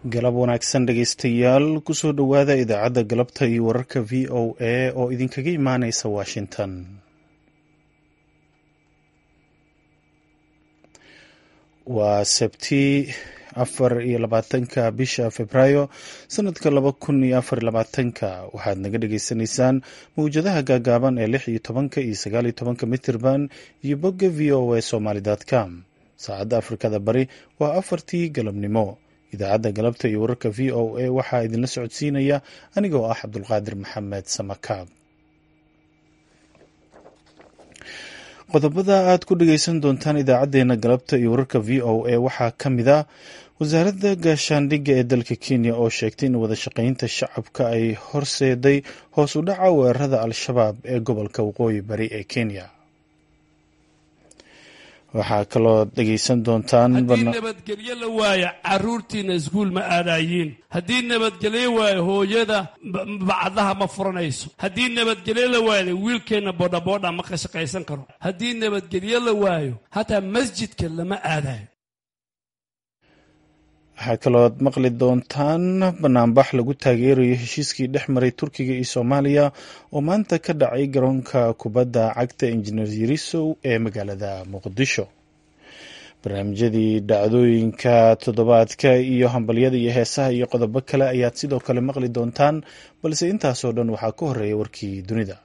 galab wanaagsan dhegaystayaal kusoo dhowaada idaacadda galabta iyo wararka v o a oo idinkaga imaaneysa washington. waa sabti 24 bisha Febraayo sanadka 2024. waxaad naga dhagaysanaysaan mawjadaha gaagaaban ee 16 iyo 19 mitirban iyo bogga voasomali.com. saacadda Afrikada Bari waa 4 galabnimo. idaacadda galabta iyo wararka v o a waxaa idinla socodsiinaya anigoo ah Cabdulqaadir Maxamed Samakaab. qodobada aad ku dhagaysan doontaan idaacadeena galabta iyo wararka v o a waxaa ka mid ah wasaaradda gaashaandhigga ee dalka Kenya oo sheegtay in wada shaqaynta shacabka ay horseeday hoos u dhaca weerarada al-shabaab ee gobolka waqooyi bari ee Kenya. waxaa kaloo dhegaysan doontaan haddii nabadgelyo la waayo caruurtiina iskuul ma aadayiin. haddii nabadgelyo waayo hooyada bacdaha ma furanayso. haddii nabadgelyo la waayo wiilkeenna boodhaboodha ma ka shaqaysan karo. haddii nabadgelyo la waayo hataa masjidka lama aadayo. waxaa kaloo maqli doontaan banaanbax lagu taageerayo heshiiskii dhex maray Turkiga iyo Soomaaliya oo maanta ka dhacay garoonka kubadda cagta Engineer Yarisow ee magaalada Muqdisho. barnaamijyadii dhacdooyinka toddobaadka iyo hambalyada iyo heesaha iyo qodobo kale ayaad sidoo kale maqli doontaan, balse intaasoo dhan waxaa ka horeeya warkii dunida.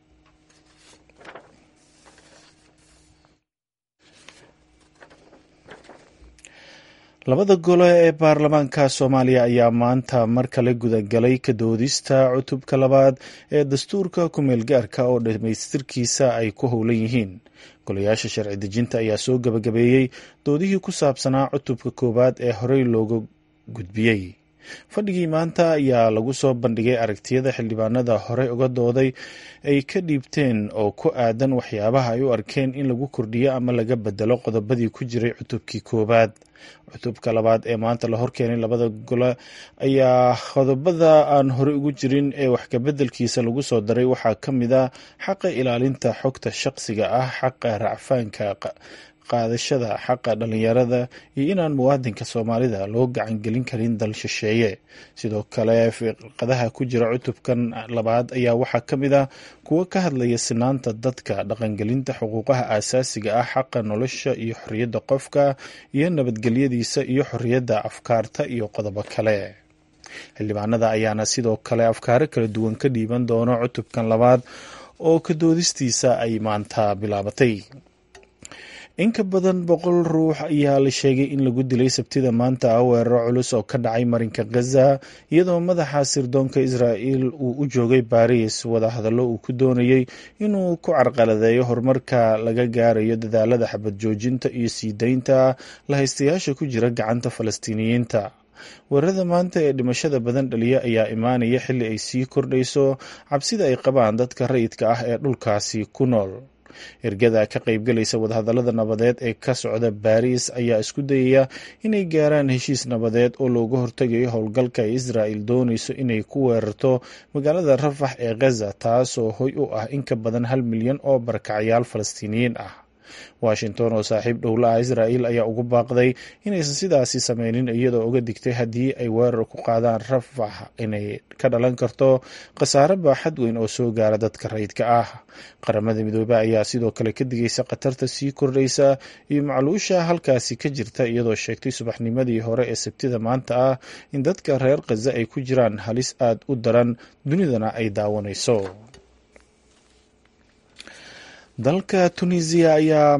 labada gole ee baarlamaanka Soomaaliya ayaa maanta mar kale gudagalay ka doodista cutubka labaad ee dastuurka ku-meel gaarka oo dhamaystirkiisa ay ku howlan yihiin. golayaasha sharci dejinta ayaa soo gabagabeeyey doodihii ku saabsanaa cutubka koowaad ee horey looga gudbiyey. fadhigii maanta ayaa lagu soo bandhigay aragtiyada xildhibaanada horey uga dooday ay ka dhiibteen oo ku aadan waxyaabaha ay u arkeen in lagu kordhiyo ama laga bedelo qodobadii ku jiray cutubkii koowaad. cutubka labaad ee maanta la horkeenay labada gole ayaa qodobada aan horey ugu jirin ee wax kabeddelkiisa lagu soo daray waxaa ka mid ah xaqa ilaalinta xogta shaqsiga ah, xaqa racfaanka qaadashada xaqa dhalinyarada iyo inaan muwaadinka Soomaalida loo gacan gelin karin dal shisheeye. sidoo kale fiqadaha ku jira cutubkan labaad ayaa waxaa ka mid ah kuwa ka hadlaya sinaanta dadka, dhaqangelinta xuquuqaha aasaasiga ah, xaqa nolosha iyo xorriyadda qofka iyo nabadgelyadiisa iyo xorriyadda afkaarta iyo qodobo kale. xildhibaanada ayaana sidoo kale afkaaro kala duwan ka dhiiban doona cutubkan labaad oo ka doodistiisa ay maanta bilaabatay. in ka badan 100 ruux ayaa la sheegay in lagu dilay sabtida maanta weeraro culus oo ka dhacay marinka Gaza, iyadoo madaxa sirdoonka Israa'iil uu u joogay Paris wadahadallo uu ku doonayay inuu ku carqaladeeyo horumarka laga gaarayo dadaalada xabad joojinta iyo sii daynta la haystayaasha ku jira gacanta Falastiiniyiinta. weerarada maanta ee dhimashada badan dhaliya ayaa imaanaya xilli ay sii kordhayso cabsida ay qabaan dadka rayidka ah ee dhulkaasi ku nool. ergada ka qaybgalaysa wadahadallada nabadeed ee ka socda Paris ayaa isku dayaya inay gaaraan heshiis nabadeed oo looga hortagayo howlgalka ay Israa'iil doonayso inay ku weerarto magaalada Rafah ee Gaza, taasoo hoy u ah in ka badan 1 milyan oo barakacayaal Falastiiniyiin ah. Washington oo saaxiib dhowla ah Israa'iil ayaa ugu baaqday inaysan sidaasi sameynin, iyadoo uga digtay haddii ay weerar ku qaadaan Rafah inay ka dhalan karto khasaare baaxad weyn oo soo gaara dadka rayidka ah. qaramada midoobay ayaa sidoo kale ka digaysa khatarta sii kordhaysa iyo macluusha halkaasi ka jirta, iyadoo sheegtay subaxnimadii hore ee sabtida maanta ah in dadka reer Gaza ay ku jiraan halis aad u daran, dunidana ay daawanayso. dalka Tunisia ayaa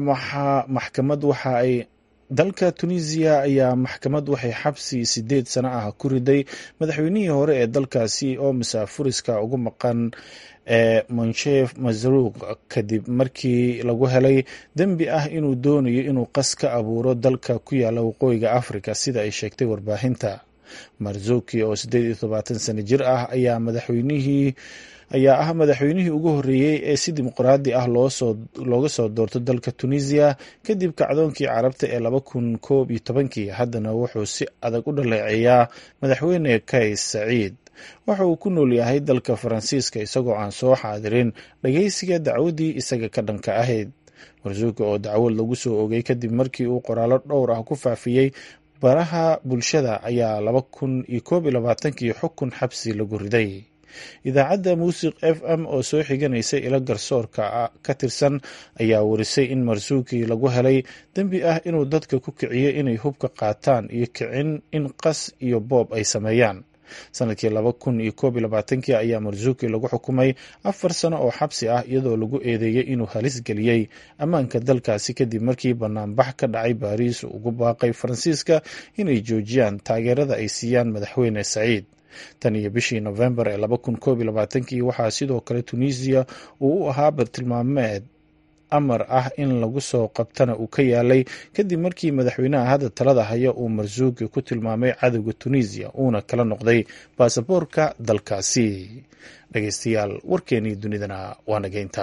maxkamad waxay xabsi 8 sano ah ku riday madaxweynihii hore ee dalkaasi oo musaafuriska ugu maqan ee Monchef Mazrouq kadib markii lagu helay dembi ah inuu doonayo inuu qas ka abuuro dalka ku yaala waqooyiga Afrika, sida ay sheegtay warbaahinta. Marzouki oo 78 sano jir ah ayaa madaxweynihii ugu horeeyay ee si dimuqraadi ah looga soo doorto dalka Tunisia kadib kacdoonkii carabta ee 2011. haddana wuxuu si adag u dhaleeceeyaa madaxweyne Kais Saied. waxa uu ku nool yahay dalka Faransiiska isagoo aan soo xaadirin dhageysiga dacwadii isaga ka dhanka ahayd. Marzouki oo dacwad lagu soo oogay kadib markii uu qoraallo dhowr ah ku faafiyey baraha bulshada ayaa 2021 xukun xabsi lagu riday. idaacadda muusiq FM oo soo xiganaysay ilo garsoorka ka tirsan ayaa warisay in Marzuki lagu helay dembi ah inuu dadka ku kiciyay inay hubka qaataan iyo kicin in qas iyo boob ay sameeyaan. sanadkii 2021 ayaa Marzuki lagu xukumay 4 sano oo xabsi ah iyadoo lagu eedeeyay inuu halis geliyay ammaanka dalkaasi kadib markii banaanbax ka dhacay Paris ugu baaqay Faransiiska inay joojiyaan taageerada ay siiyaan madaxweyne Saciid. tan iyo bishii November ee 2021 waxaa sidoo kale Tunisia uu u ahaa bartilmaameed amar ah in lagu soo qabtana uu ka yaalay kadib markii madaxweynaha hadda talada haya uu Marzuki ku tilmaamay cadowga Tunisia uuna kala noqday baasaboorka dalkaasi. dhageystayaal warkeenii dunidana waa nageynta.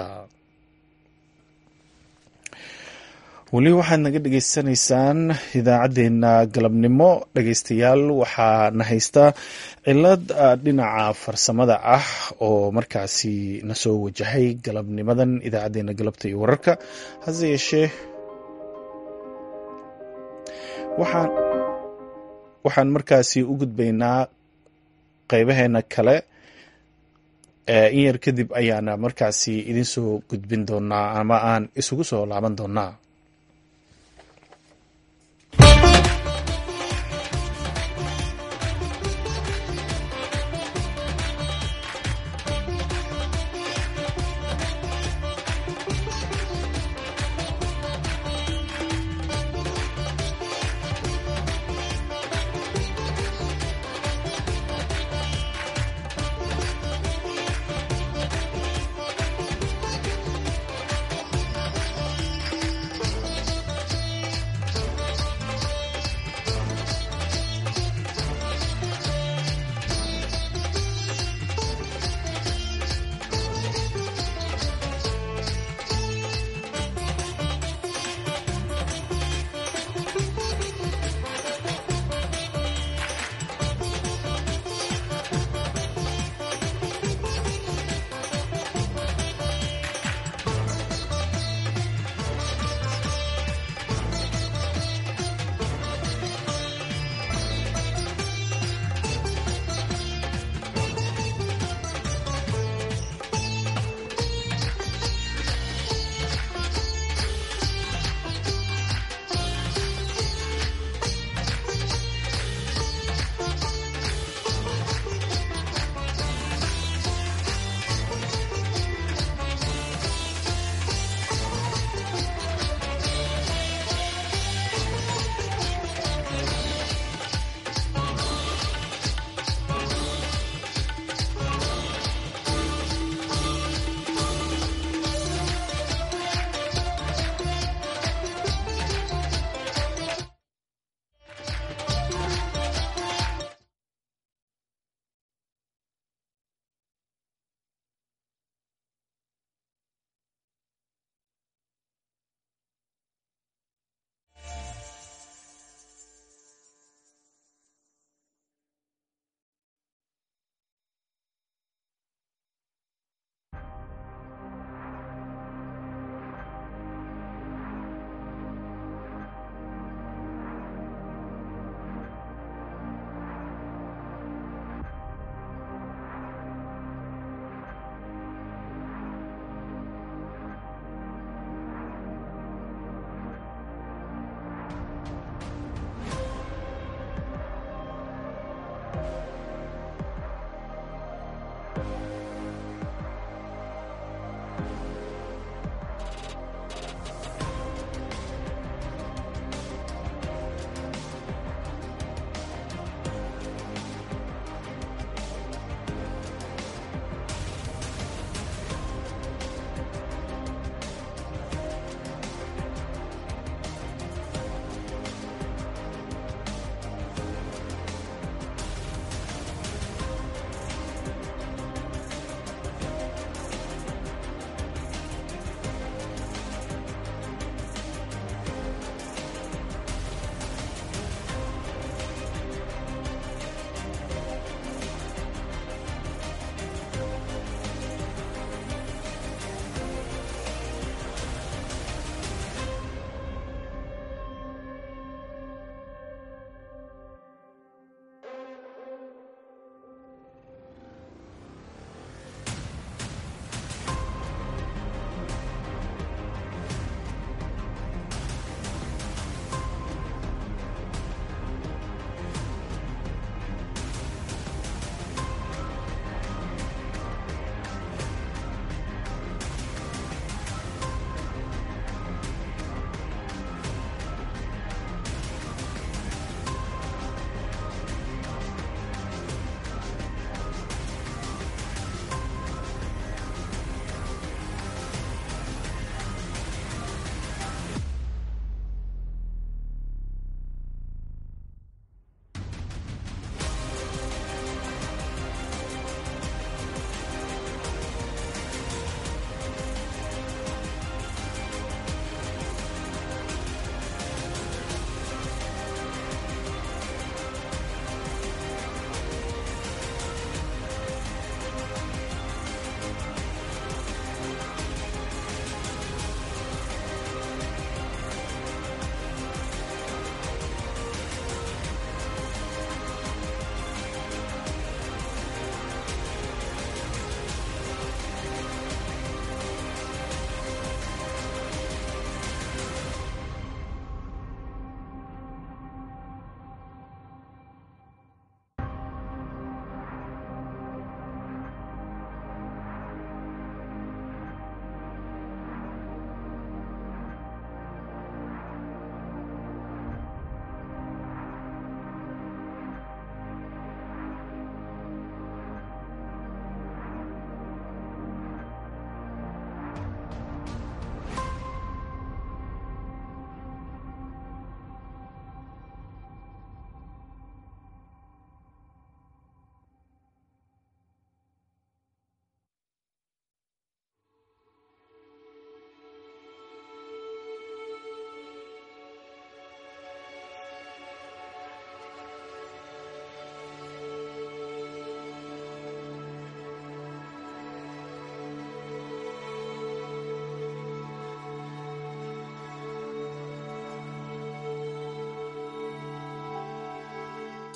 weli waxaad naga dhegeysanaysaan idaacaddeenna galabnimo. dhegeystayaal waxaa na haysta cilad dhinaca farsamada ah oo markaasi na soo wajahay galabnimadan idaacaddeenna galabta iyo wararka. hase yeeshee waxaan markaasi u gudbaynaa qeybaheena kale. in yar kadib ayaana markaasi idin soo gudbin doonaa ama aan isugu soo laaban doonaa.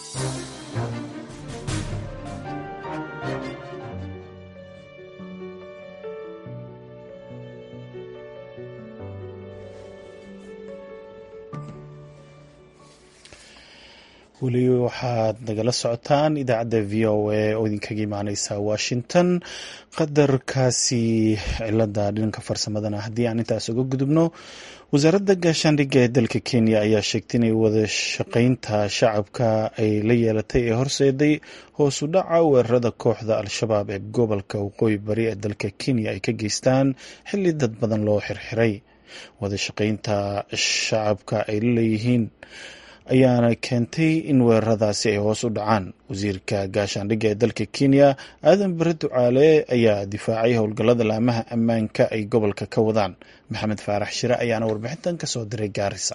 weli waxaad nagala socotaan idaacadda v o a oo idinkaga imaaneysa washington. qadarkaasi cilada dhanka farsamadana haddii aan intaas uga gudubno, wasaaradda gaashaandhigga ee dalka kenya ayaa sheegtay inay wada shaqeynta shacabka ay la yeelatay ee horseeday hoos u dhaca weerarada kooxda al-shabaab ee gobolka waqooyi bari ee dalka kenya ay ka geystaan xilli dad badan loo xirxiray. wada shaqeynta shacabka ay la leeyihiin ayaana keentay in weeraradaasi ay hoos u dhacaan. wasiirka gaashaandhigga ee dalka kenya aadan bare ducaale ayaa difaacay howlgallada laamaha ammaanka ay gobolka ka wadaan. maxamed faarax shire ayaana warbixintan ka soo diray gaarisa.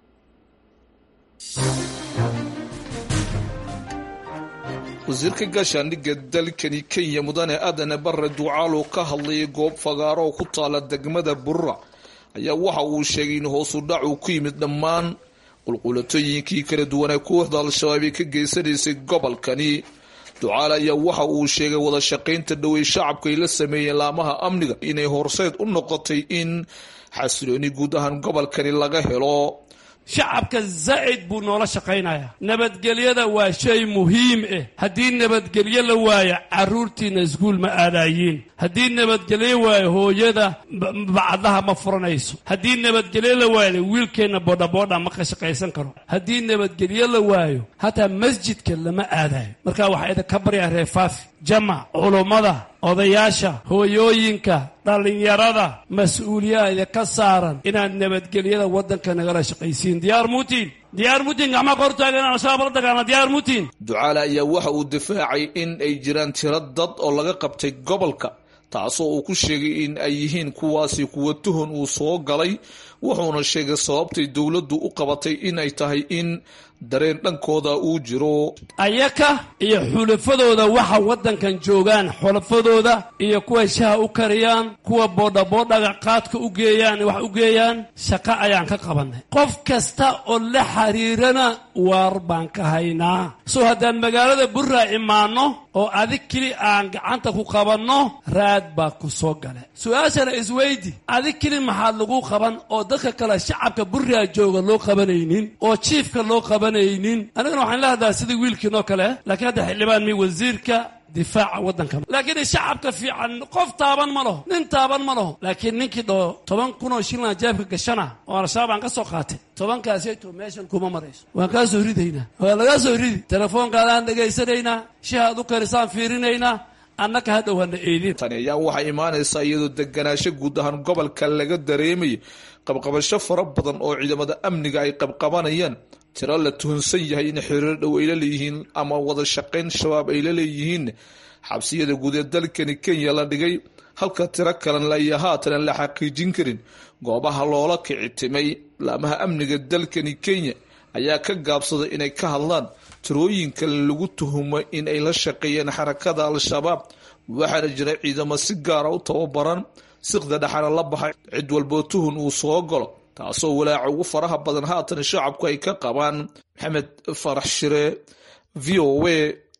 wasiirka gaashaandhigga dalkani kenya mudane aadan bare ducaale oo ka hadlayay goob fagaaro oo ku taala degmada burra ayaa waxa uu sheegay in hoos u dhac uu ku yimid dhammaan qulqulatooyinkii kala duwanee kooxda al-shabaab ay ka geysanaysay gobolkani. ducaale ayaa waxa uu sheegay wada shaqaynta dhowey shacabka ay la sameeyeen laamaha amniga inay horseed u noqotay in xasilooni guud ahaan gobolkani laga helo. shacabka zaa'id buu noola shaqaynayaa. nabadgelyada waa shay muhiim ah. haddii nabadgelyo la waayo carruurtiina iskuul ma aadayiin. haddii nabadgelyo waayo hooyada bacdaha ma furanayso. haddii nabadgelyo la waayo wiilkeenna boodhaboodha ma ka shaqaysan karo. haddii nabadgelyo la waayo hataa masjidka lama aadayo. marka waxaa idinka baryaa reer faafi, jamac, culummada, odayaasha, hooyooyinka, dhallinyarada mas-uuliyaha idinka saaran inaad nabadgelyada waddanka nagala shaqaysiin. diyaar muutiin gacmaha ka hortaagan al-shabaab la dagaalna. diyaar muutiin. ducaale ayaa waxa uu difaacay in ay jiraan tiro dad oo laga qabtay gobolka, taasoo uu ku sheegay in ay yihiin kuwaasi kuwa tuhun uu soo galay. wuxuuna sheegay sababtay dowladdu u qabatay in ay tahay in dareen dhankooda uu jiro. ayaka iyo xulafadooda waxa waddankan joogaan, xulafadooda iyo kuwa shaha u kariyaan, kuwa boodhaboodhaga qaadka u geeyaan, wax u geeyaan, shaqo ayaan ka qabanay. qof kasta oo la xiriirana waar baan ka haynaa. soo haddaan magaalada burraa imaanno oo adig keli aan gacanta ku qabanno, raad baa ku soo gale. su-aashana isweydi, adig keli maxaad lagu qaban oo dadka kale shacabka burraa jooga loo qabanaynin oo jiifka loo qabanaynin? anigana waxaan la hadlaa sidii wiilkiinoo kale, laakiin hadda xildhibaan mi wasiirka difaaca waddanka. laakiin shacabka fiican qof taaban ma laho, nin taaban ma laho. laakiin ninkii dhoo 10,000 oo shilin jaabka gashana oo al-shabaab aan ka soo qaatay, 10,000 meeshan kuma marayso. waan kaa soo ridaynaa, waa lagaa soo ridi. telefoonkaadaan dhegaysanaynaa, shahaad u karisaan fiirinaynaa, annaka hadhow hana eedin. tani ayaa waxaa imaanaysaa iyadoo deganaansho guud ahaan gobolka laga dareemayo qabqabasho fara badan oo ciidamada amniga ay qabqabanayaan. tiro la tuhunsan yahay in xiriir dhow ay la leeyihiin ama wada shaqayn shabaab ay la leeyihiin xabsiyada guud ee dalkani kenya la dhigay, halka tiro kalena la iyo haatan la xaqiijin karin. goobaha loola kici timay laamaha amniga dalkani kenya ayaa ka gaabsaday inay ka hadlaan tirooyinka lagu tuhumo in ay la shaqeeyeen xarakada al-shabaab. waxaana jira ciidamo si gaara u tababaran, siqda dhexana la baxay cid walboo tuhun uu soo galo, taasoo walaaca ugu faraha badan haatan shacabku ay ka qabaan. maxamed farax shire, v o a,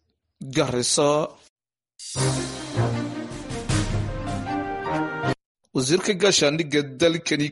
Garissa. wasiirka gaashaandhigga dalkani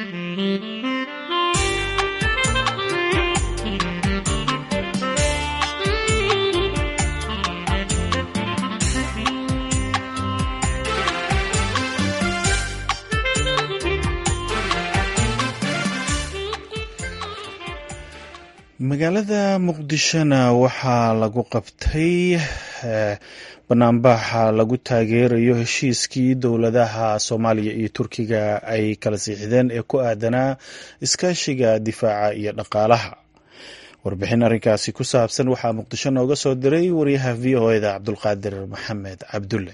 magaalada muqdishona waxaa lagu qabtay banaanbaxa lagu taageerayo heshiiskii dowladaha soomaaliya iyo turkiga ay kala siixdeen ee ku aadanaa iskaashiga difaaca iyo dhaqaalaha. warbixin arrinkaasi ku saabsan waxaa muqdisho nooga soo diray wariyaha v o eda cabdulqaadir maxamed cabdulle.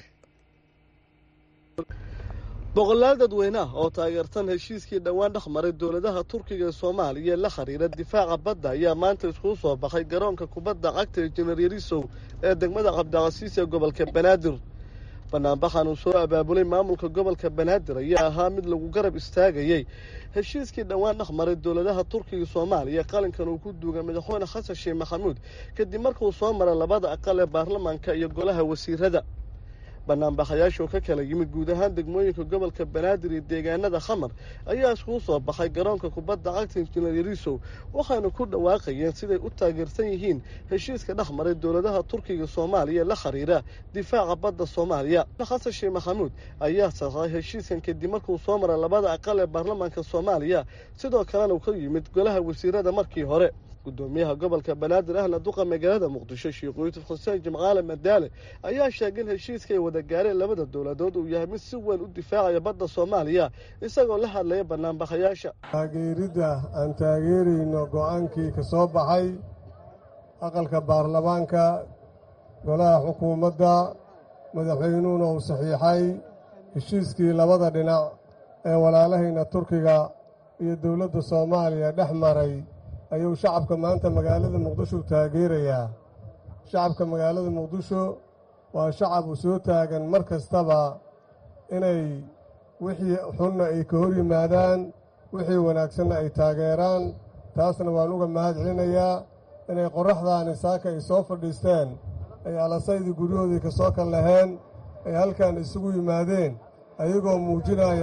boqolaal dadweyne ah oo taageersan heshiiskii dhowaan dhex maray dowladaha turkiga ee soomaaliya la xiriira difaaca badda ayaa maanta iskugu soo baxay garoonka kubadda cagta ee Injineer Yarisow ee degmada Cabdicasiis ee gobolka Banaadir. banaanbaxan uu soo abaabulay maamulka gobolka banaadir ayaa ahaa mid lagu garab istaagayey heshiiskii dhowaan dhexmaray dowladaha turkiga soomaaliya qalinkan uu ku duugay madaxweyne xasan sheekh maxamuud kadib markuu soo maray labada aqal ee baarlamaanka iyo golaha wasiirada. banaanbaxayaashu ka kala yimid guud ahaan degmooyinka gobolka banaadir iyo deegaanada xamar ayaa iskugu soo baxay garoonka kubadda cagta injineer yariisow waxaana ku dhawaaqayeen siday u taageersan yihiin heshiiska dhexmaray dowladaha turkiga soomaaliya la xiriira difaaca badda soomaaliya. xasan sheekh maxamuud ayaa saxay heshiiskan kadib markuu soo maray labada aqal ee baarlamaanka soomaaliya sidoo kalena uu ka yimid golaha wasiirada markii hore. gudoomiyaha gobolka banaadir ahna duqa magaalada muqdisho sheekh yuusuf xuseen jimcaale madaale ayaa sheegay in heshiiska ay wada gaareen labada dowladood uu yahay mid si weyn u difaacaya badda soomaaliya isagoo la hadlaya banaanbaxayaasha. taageeridda aan taageerayno go-aankii ka soo baxay aqalka baarlamaanka golaha xukuumadda madaxweynuhuna uu saxiixay heshiiskii labada dhinac ee walaalahayna turkiga iyo dowladda soomaaliya dhex maray ayuu shacabka maanta magaalada muqdisho taageerayaa. shacabka magaalada muqdisho waa shacab u soo taagan mar kastaba inay wixii xunna ay ka hor yimaadaan wixii wanaagsanna ay taageeraan. taasna waan uga mahad celinayaa inay qorraxdaani saaka ay soo fadhiisteen ay alasaydii guryahoodii ka soo kal laheen ay halkan isugu yimaadeen ayagoo muujinaya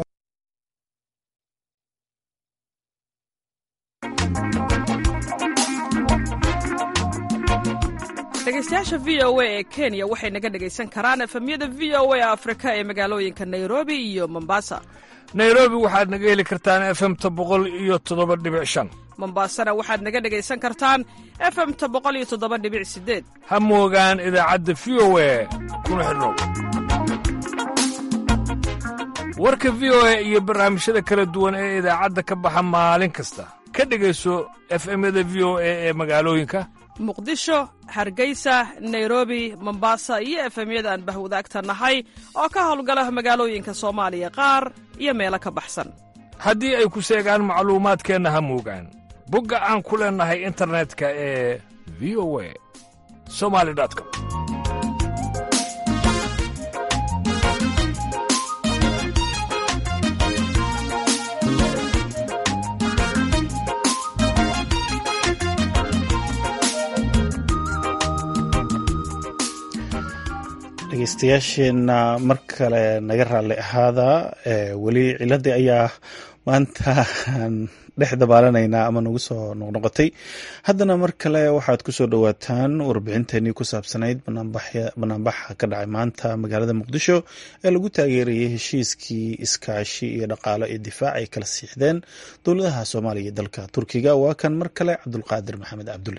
dhegeystayaasha v o a ee kenya waxay naga dhegaysan karaan efemyada v o a afrika ee magaalooyinka nairobi iyo mombasa. nairobi waxaad naga heli kartaan efemta 107.5. mombasana waxaad naga dhegaysan kartaan efemta 107.8. ha moogaan idaacadda v o a kuna xidhnow warka v o a iyo barnaamijyada kala duwan ee idaacadda ka baxa maalin kasta ka dhegayso efemyada v o a ee magaalooyinka muqdisho hargeysa nairobi mombasa iyo efemyada aan bahwadaagta nahay oo ka howlgala magaalooyinka soomaaliya qaar iyo meelo ka baxsan. haddii ay ku seegaan macluumaadkeenna ha moogaan bogga aan ku leennahay internetka ee v o a somali.com. dhegeystayaasheenna mar kale naga raalli ahaada weli ciladii ayaa maanta dhex dabaalanaynaa ama nagu soo noqnoqotay. haddana mar kale waxaad ku soo dhowaataan warbixinteenii ku saabsanayd banaanbaxa ka dhacay maanta magaalada muqdisho ee lagu taageerayay heshiiskii iskaashi iyo dhaqaalo iyo difaac ay kala siixdeen dowladaha soomaaliya iyo dalka turkiga. waa kan mar kale cabdulqaadir maxamed cabdulle.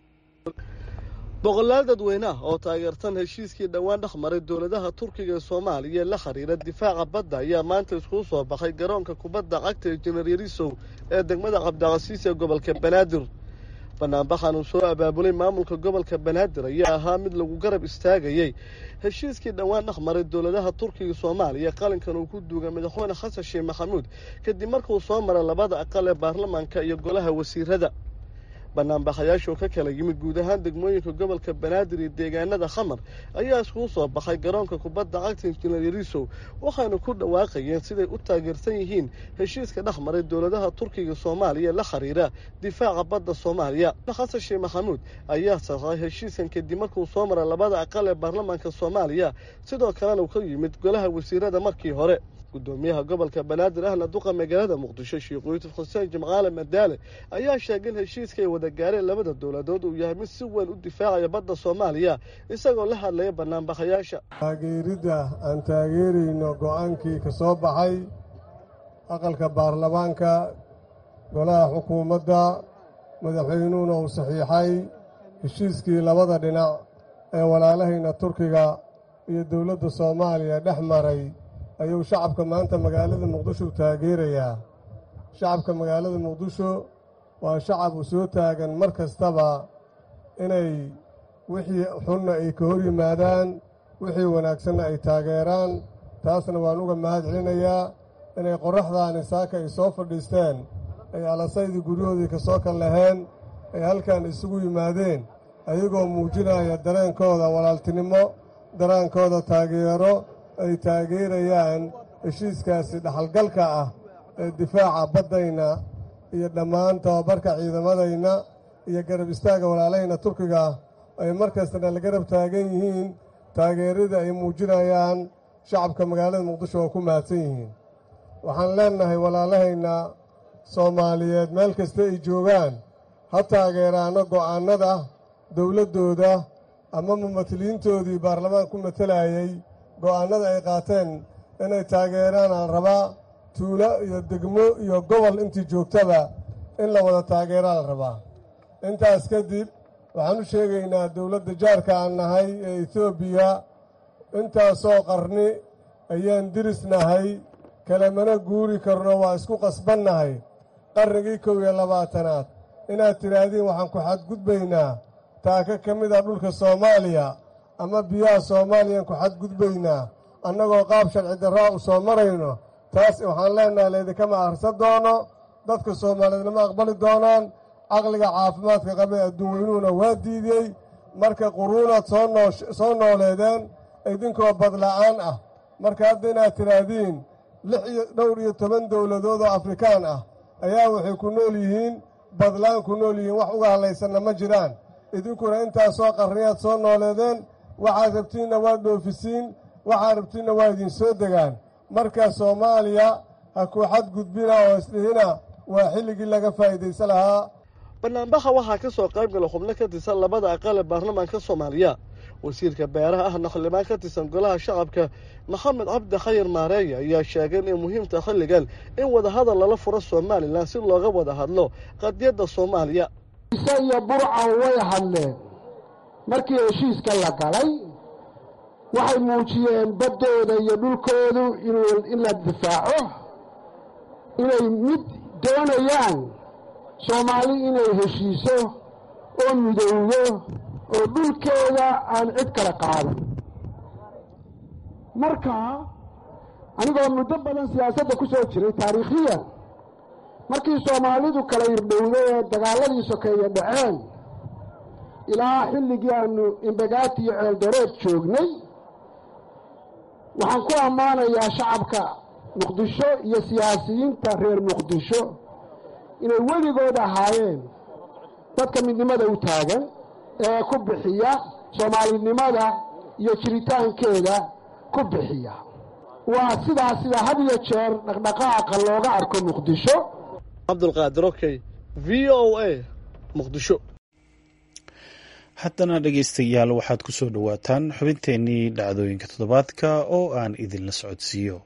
boqolaal dadweyne ah oo taageersan heshiiskii dhowaan dhexmaray dowladaha turkiga ee soomaaliya la xiriira difaaca badda ayaa maanta iskugu soo baxay garoonka kubadda cagta injineer yariisow ee degmada cabdicasiis ee gobolka banaadir. banaanbaxan uu soo abaabulay maamulka gobolka banaadir ayaa ahaa mid lagu garab istaagayey heshiiskii dhowaan dhexmaray dowladaha turkiga soomaaliya qalinkan uu ku duugay madaxweyne xasan sheekh maxamuud kadib markuu soo maray labada aqal ee baarlamaanka iyo golaha wasiirada. banaanbaxayaashu ka kala yimid guud ahaan degmooyinka gobolka banaadir iyo deegaanada xamar ayaa iskugu soo baxay garoonka kubadda cagta injineer yariisow waxaana ku dhawaaqayeen siday u taageersan yihiin heshiiska dhexmaray dowladaha turkiga soomaaliya la xiriira difaaca badda soomaaliya. xasan sheekh maxamuud ayaa saxay heshiiskan kadib markuu soo maray labada aqal ee baarlamaanka soomaaliya sidoo kalena uu ka yimid golaha wasiirada markii hore. gudoomiyaha gobolka banaadir ahna duqa magaalada muqdisho sheekh yuusuf xuseen jimcaale madaale ayaa sheegay in heshiiska ay wada gaareen labada dowladood uu yahay mid si weyn u difaacaya badda soomaaliya isagoo la hadlaya banaanbaxayaasha. taageeridda aan taageerayno go-aankii ka soo baxay aqalka baarlamaanka golaha xukuumadda madaxweynuhuna uu saxiixay heshiiskii labada dhinac ee walaalahayna turkiga iyo dowladda soomaaliya dhex maray ayuu shacabka maanta magaalada muqdisho taageerayaa. shacabka magaalada muqdisho waa shacab u soo taagan mar kastaba inay wixii xunna ay ka hor yimaadaan wixii wanaagsanna ay taageeraan. taasna waan uga mahad celinayaa inay qorraxdaani saaka ay soo fadhiisteen ay alasaydii guryahoodii ka soo kal laheen ay halkan isugu yimaadeen ayagoo muujinaya dareenkooda walaaltinimo dareenkooda taageero ay taageerayaan heshiiskaasi dhaxalgalka ah ee difaaca baddayna iyo dhammaan tababarka ciidamadayna iyo garab istaagga walaalahayna turkiga ay mar kastana la garab taagan yihiin taageerada ay muujinayaan shacabka magaalada muqdisho oo ku mahadsan yihiin waxaan leennahay walaalahayna soomaaliyeed meel kasta ay joogaan ha taageeraano go'aannada dowladdooda ama mumatiliintoodii baarlamaan ku matelayay go'aannada ay qaateen inay taageeraan aan rabaa tuulo iyo degmo iyo gobol intii joogtaba in la wada taageeraa la rabaa intaas kadib waxaan u sheegaynaa dowladda jaarka aan nahay ee etoobiya intaasoo qarni ayaan dirisnahay kalemana guuri karno waa isku qasbannahay qarnigii 21aad inaad tidhaahdiin waxaan ku xadgudbaynaa taaka ka mid ah dhulka soomaaliya ama biyaha soomaaliyaan ku xadgudbaynaa annagoo qaab sharci darraa u soo marayno taas waxaan leennahay laydinkama akhrisan doono dadka soomaaliyeedna ma aqbali doonaan caqliga caafimaadka qabee adduun weynuhuna waa diidey marka quruunaad soo nooleedeen idinkoo badla'aan ah marka hadda inaad tidhaahdiin 16 dowladood oo afrikaan ah ayaa waxay ku nool yihiin badla'aan ku nool yihiin wax uga hadlaysanna ma jiraan idinkuna intaasoo qarniyaad soo nooleedeen waxaad rabtiinna waa dhoofisiin waxaad rabtiinna waa idin soo degaan marka soomaaliya ha ku xadgudbina oo isdhihina waa xilligii laga faa'iidaysan lahaa banaanbaxa waxaa ka soo qayb gala xubno ka tirsan labada aqal ee baarlamaanka soomaaliya wasiirka beeraha ahna xildhibaan ka tirsan golaha shacabka maxamed cabdi khayr maareeya ayaa sheegay inay muhiimta xilligan in wadahadal lala furo somalilan si looga wada hadlo qadiyadda soomaaliya iyo burcan way hadleen markii heshiiska la galay waxay muujiyeen baddooda iyo dhulkoodu in la difaaco inay mid doonayaan soomaali inay heshiiso oo midowdo oo dhulkeeda aan cid kala qaadan marka anigoo muddo badan siyaasadda ku soo jiray taariikhiyan markii soomaalidu kala irdhowday ee dagaaladii sokeeye dhaceen ilaa xilligii aanu imbagaati iyo ceeldareed joognay waxaan ku ammaanayaa shacabka muqdisho iyo siyaasiyiinta reer muqdisho inay weligood ahaayeen dadka midnimada u taagan ee ku bixiya soomaalinimada iyo jiritaankeeda ku bixiya waa sidaas sida had iyo jeer dhaqdhaqaaqa looga arko muqdisho cabdulqaadir okey v o a muqdisho haddana dhegaystayaal waxaad ku soo dhowaataan xubinteennii dhacdooyinka toddobaadka oo aan idinla socodsiiyo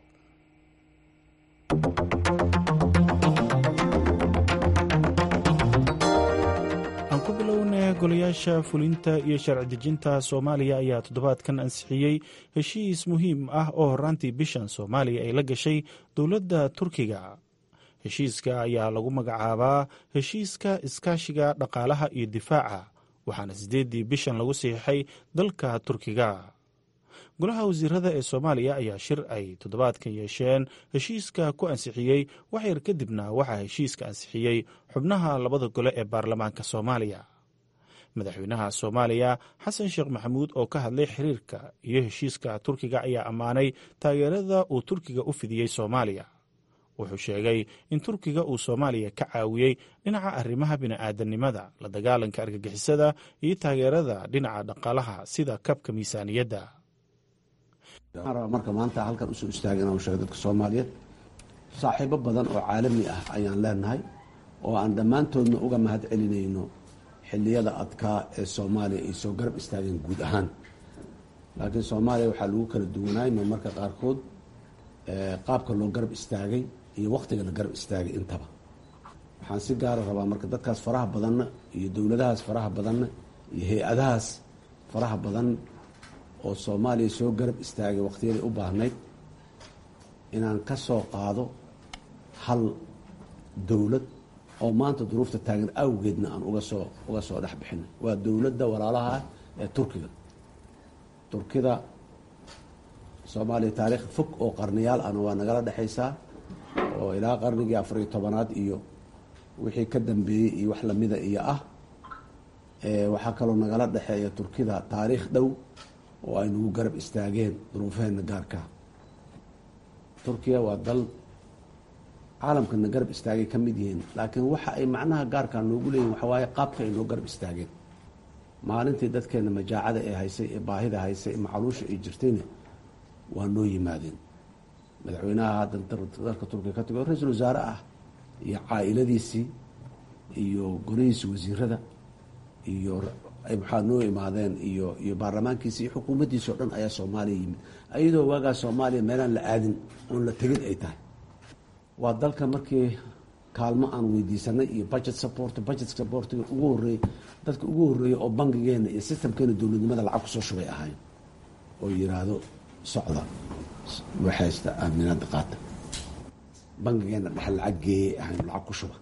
aan ku bilownay golayaasha fulinta iyo sharci dejinta soomaaliya ayaa toddobaadkan ansixiyey heshiis muhiim ah oo horraantii bishan soomaaliya ay la gashay dowladda turkiga heshiiska ayaa lagu magacaabaa heshiiska iskaashiga dhaqaalaha iyo difaaca waxaana 8 bishan lagu saxiixay dalka turkiga golaha wasiirada ee soomaaliya ayaa shir ay toddobaadkan yeesheen heshiiska ku ansixiyey wax yar kadibna waxaa heshiiska ansixiyey xubnaha labada gole ee baarlamaanka soomaaliya madaxweynaha soomaaliya xasan sheekh maxamuud oo ka hadlay xiriirka iyo heshiiska turkiga ayaa ammaanay taageerada uu turkiga u fidiyey soomaaliya wuxuu sheegay in turkiga uu soomaaliya ka caawiyey dhinaca arrimaha bini'aadanimada la dagaalanka argagixisada iyo taageerada dhinaca dhaqaalaha sida kabka miisaaniyadda waxaan rabaa marka maanta halkan usoo istaagay inaan sheego dadka soomaaliyeed saaxiibo badan oo caalami ah ayaan leenahay oo aan dhammaantoodna uga mahad celinayno xilliyada adkaa ee soomaaliya ay soo garab istaageen guud ahaan laakiin soomaaliya waxaa lagu kala duwanaayno marka qaarkood qaabka loo garab istaagay iyo wakhtiga la garab istaagay intaba waxaan si gaara rabaa marka dadkaas faraha badanna iyo dowladahaas faraha badanna iyo hay-adahaas faraha badan oo soomaaliya soo garab istaagay wakhtiyadii u baahnayd inaan ka soo qaado hal dowlad oo maanta duruufta taagan awgeedna aan uga soo dhex bixinay waa dowladda walaalaha ah ee turkida soomaaliya taariikh fog oo qarniyaal ahna waa nagala dhexaysaa oo ilaa qarnigii 14aad iyo wixii ka dambeeyey iyo wax lamida iyo ah waxaa kaloo nagala dhexeeya turkida taariikh dhow oo ay nagu garab istaageen duruufaheenna gaarka turkiya waa dal caalamkana garab istaagay ka mid yihiin, laakiin waxa ay macnaha gaarkaa noogu leeyihin waxa waaye qaabka ay noo garab istaageen. maalintii dadkeena majaacada ee haysay ee baahida haysay ee macaluusha ay jirtayna waa noo yimaadeen. madaxweynaha haddan dalka turkiya ka tago ra-iisul wasaare ah iyo caa'iladiisii iyo golihiisa wasiirada iyo waxaa noo imaadeen iyo baarlamaankiisa iyo xukuumaddiisa o dhan ayaa soomaaliya yimid, ayadoo waagaa soomaaliya meelaan la aadin oon la tegin ay tahay. waa dalka markii kaalmo aan weydiisanay iyo budget supportiga ugu horeeyey, dadka ugu horreeyey oo bangigeena iyo systemkeena dowladnimada lacag kusoo shubay ahayn oo yiraahdo socda waxaysta aaminaada qaata, bangigeena dhexe lacag geeyey ahayn lacag ku shuba.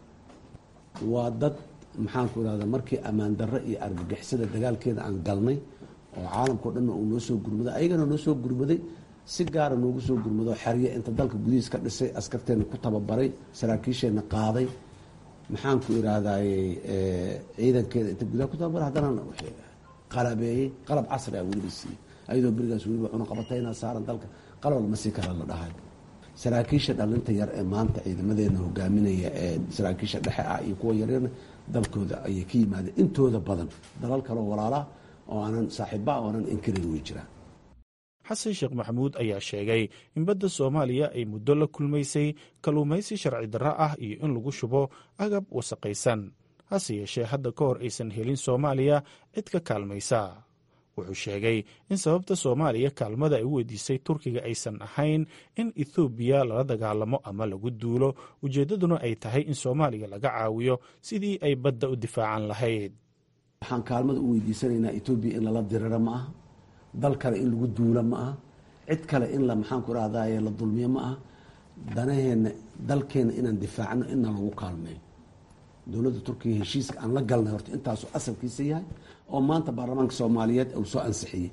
waa dad maxaan ku irahda markii ammaan darro iyo argagixisada dagaalkeeda aan galnay oo caalamkao dhanna uu noo soo gurmaday, ayagana noo soo gurmaday, si gaara noogu soo gurmado xerye inta dalka gudihiis ka dhisay, askarteena ku tababaray, saraakiisheenna qaaday, maxaan ku irahdaye ciidankeeda inta gudaha ku tababaray, haddana qalabeeyey, qalab casri ah weliba siiyey, ayadoo berigaas weliba cunaqabatayna saaran dalka qalab lama sii kara la dhahay. saraakiisha dhalinta yar ee maanta ciidamadeena hogaaminaya ee saraakiisha dhexe ah iyo kuwa yaryarna dalkooda ayay ka yimaadeen intooda badan. dalal kaleo walaalaa oo aanan saaxiibbaa oonan inkarin way jiraan. xasan sheekh maxamuud ayaa sheegay in badda soomaaliya ay muddo la kulmaysay kalluumaysi sharci darro ah iyo in lagu shubo agab wasaqaysan, hase yeeshee hadda ka hor aysan helin soomaaliya cid ka kaalmaysa. wuxuu sheegay in sababta soomaaliya kaalmada ay u weydiisay turkiga aysan ahayn in ethoobiya lala dagaalamo ama lagu duulo, ujeeddaduna ay tahay in soomaaliya laga caawiyo sidii ay badda u difaacan lahayd. waxaan kaalmada u weydiisanaynaa etoobiya in lala diriro ma aha, dal kale in lagu duulo ma aha, cid kale in maxaan ku rahdaye la dulmiyo ma aha. danaheenna dalkeena inaan difaacno inna lagu kaalmeeyo. dowladda turkiya heshiiska aan la galnay horta intaasuu asalkiisa yahay oo maanta baarlamaanka soomaaliyeed uu soo ansixiyey.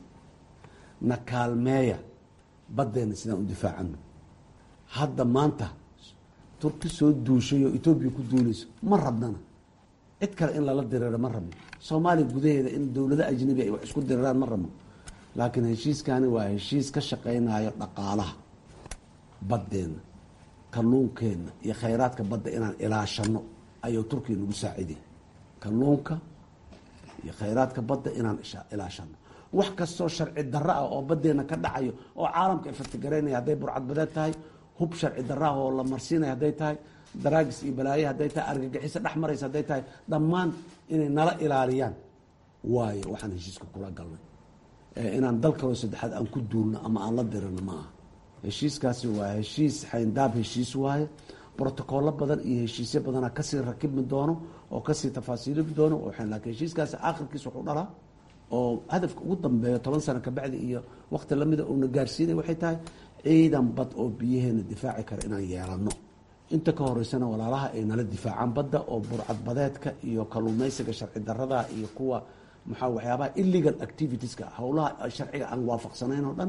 na kaalmeeya baddeena sidaan u difaacano. hadda maanta turki soo duushay oo etoobiya ku duulayso ma rabnana, cid kale in lala diriro ma rabno, soomaaliya gudaheeda in dowlado ajnabi ay wax isku diriraan ma rabno. laakiin heshiiskani waa heshiis ka shaqaynayo dhaqaalaha baddeena, kalluunkeenna iyo khayraadka badda inaan ilaashano ayuu turkiya nagu saaciday. kalluunka iyo khayraadka badda inaan ilaashano. wax kastoo sharci darro ah oo baddeena ka dhacayo oo caalamka ifatigareynaya, hadday burcadbadeed tahay, hub sharci darro ah oo la marsiinaya hadday tahay, daraagis iyo balaaye hadday tahay, argagixiso dhex maraysa hadday tahay, dhammaan inay nala ilaaliyaan waayo waxaan heshiiska kula galnay. inaan dal kaloo saddexaad aan ku duulno ama aan la dirino ma aha. heshiiskaasi waa heshiis xayndaab heshiis waaye. brotocollo badan iyo heshiisyo badana kasii rakibmi doono oo kasii tafaasiilibi doono. laakiin heshiiskaasi aakhirkiis wuxuu dhalaa oo hadafka ugu dambeeyo 10 sano kabacdi iyo waqti lamida uuna gaarsiinay waxay tahay ciidan bad oo biyaheena difaaci kara inaan yeelano. inta ka horeysana walaalaha ay nala difaacaan badda oo burcadbadeedka iyo kalluumaysiga sharci darrada iyo kuwa waxyaabaha illegal activitieska, howlaha sharciga aan waafaqsanayn oo dhan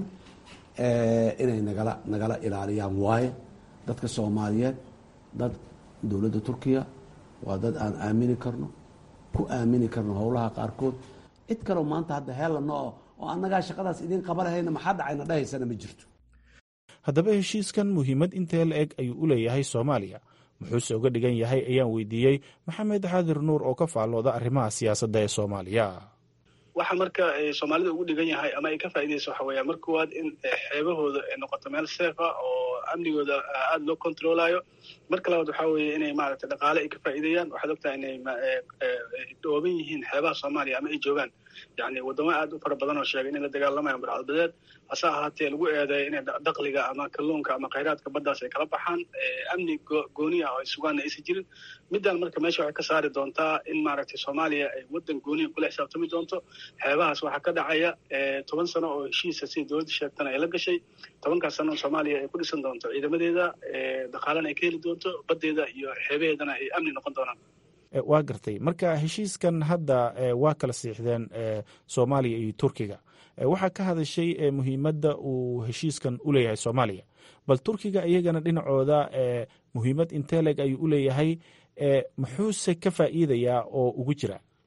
inay nagala ilaaliyaan waaye. dadka soomaaliyeed, dad dowladda turkiya waa dad aan aamini karno, ku aamini karno howlaha qaarkood. cid kaleo maanta hadda heellano oo annagaa shaqadaas idiin qaba lahayna maxaa dhacayna dhahaysana ma jirto. haddaba heshiiskan muhiimad intee la eg ayuu u leeyahay soomaaliya, muxuuse uga dhigan yahay ayaan weydiiyey maxamed xaadir nuur oo ka faallooda arrimaha siyaasadda ee soomaaliya. waxa marka soomaalida ugu dhigan yahay ama ay ka faa'iidayso waxa weeyaa marka koowaad in xeebahooda ay noqoto meel safe ah oo amnigooda aada loo controlayo. marka labaad waxaa weeye inay maaragtay dhaqaale ay ka faa'iidayaan. waxaad ogtahay inay dhooban yihiin xeebaha soomaaliya ama ay joogaan yani wadamo aada u fara badan oo sheegay inay la dagaalamayaan burcadbadeed, hase ahaatee lagu eedeeyo inay dakhliga ama kalluunka ama khayraadka baddaas ay kala baxaan, amni gooni ah oo ay sugaanna aysan jirin. midaan marka meesha waxay ka saari doontaa in maaragtay soomaaliya ay waddan gooniya kula xisaabtami doonto. xeebahaas waxaa ka dhacaya 10 sano oo heshiisa sida dowladda sheegtana ay la gashay. 10kaas sano soomaaliya ay ku dhisan doonto ciidamadeeda, dhaqaalena ay ka heli doonto, baddeeda iyo xeebaheedana ay amni noqon doonaan. waa gartay. marka heshiiskan hadda waa kala siixdeen soomaaliya iyo turkiga. waxaa ka hadashay muhiimadda uu heshiiskan u leeyahay soomaaliya, bal turkiga iyagana dhinacooda muhiimad inteleg ayuu u leeyahay, muxuuse ka faa'iidayaa oo ugu jira?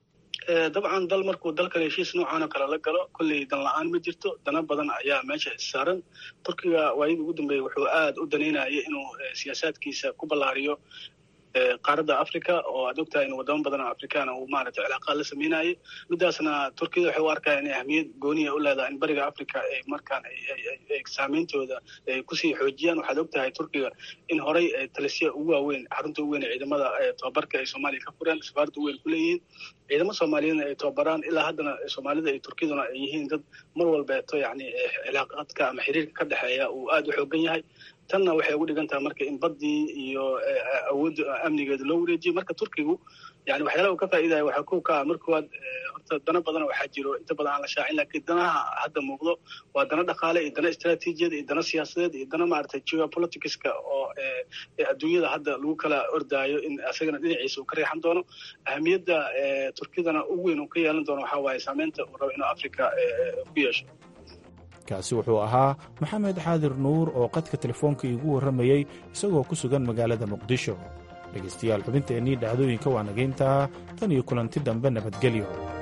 dabcan dal markuu dalkan heshiis noocan oo kale la galo kolley dan la-aan ma jirto, dana badan ayaa meesha saaran. turkiga waayadii ugu dambeeyey wuxuu aad u danaynayay inuu siyaasaadkiisa ku ballaariyo qaaradda africa, oo aad ogtahay in wadamo badan oo afrikaana uu maaragtay cilaaqaad la sameynayay. midaasna turkiyada waxay u arkaya inay ahmiyad gooniya u leedahay in bariga africa ay markaan ay saameyntooda ay kusii xoojiyaan. waxaad ogtahay turkiga in horey talisya ugu waaweyn, xarunta ugu weyn ee ciidamada tababarka ay soomaaliya ka fureen, safaarada u weyn ku leeyihiin, ciidamo soomaaliyeedna ay tababaraan. ilaa haddana soomaalida iyo turkiyaduna ay yihiin dad mar walbeeto yani cilaaqaadka ama xiriirka ka dhexeeya uu aad u xoogan yahay. tanna waxay ugu dhigan tahay marka in baddii iyo awoodda amnigeeda loo wareejiyo. marka turkigu yani waxyaalaha uu ka faa'iidaya waxaa kow ka ah marka koowaad horta dana badan waxaa jiro inta badan aan la shaacin, laakiin danaha hadda muuqdo waa dana dhaqaale iyo dana istaraatiijiyad iyo dana siyaasadeed iyo dana maaragtay geopoliticska oo adduunyada hadda lagu kala ordaayo in asagana dhinaciisa uu ka reexan doono. ahamiyadda turkidana ugu weyn uu ka yeelan doono waxaa waaye saameynta uu rabo inuu africa ku yeesho. kaasi wuxuu ahaa maxamed xaadir nuur oo qadka telefoonka iigu warramayey isagoo ku sugan magaalada muqdisho. dhegaystayaal, xubinteennii dhacdooyinka waa nagayntaa. tan iyo kulanti dambe, nabadgelyo.